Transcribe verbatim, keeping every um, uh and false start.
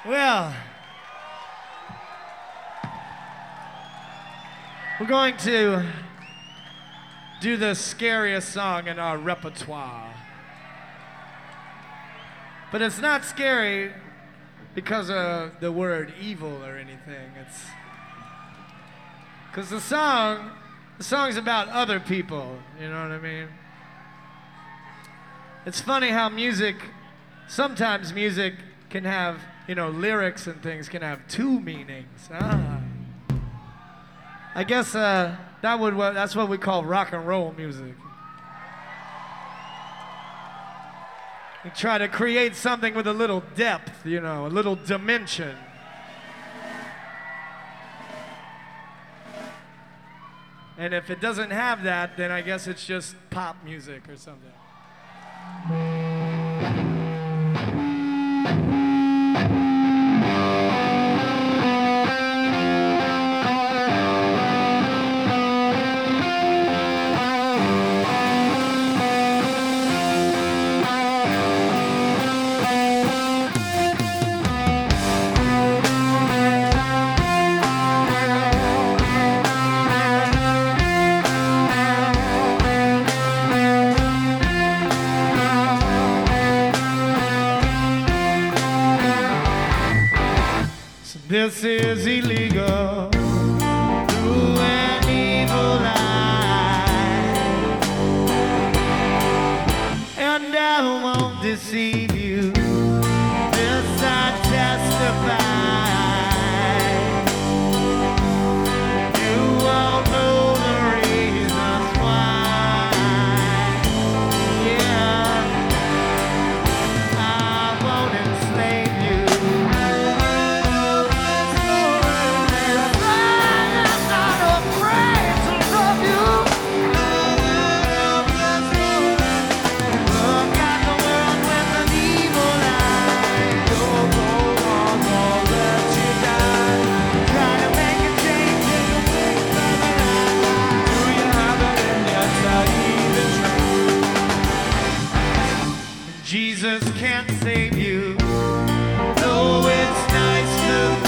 Well, we're going to do the scariest song in our repertoire. But it's not scary because of the word evil or anything. It's because the song, the song's about other people, you know what I mean? It's funny how music, sometimes music can have, you know, lyrics and things can have two meanings. Ah. I guess uh, that would that's what we call rock and roll music. You try to create something with a little depth, you know, a little dimension. And if it doesn't have that, then I guess it's just pop music or something. This is illegal through an evil eye, and I won't deceive you. This I testify. You all know the reasons why. Yeah, I won't enslave you. Jesus can't save you, though it's nice to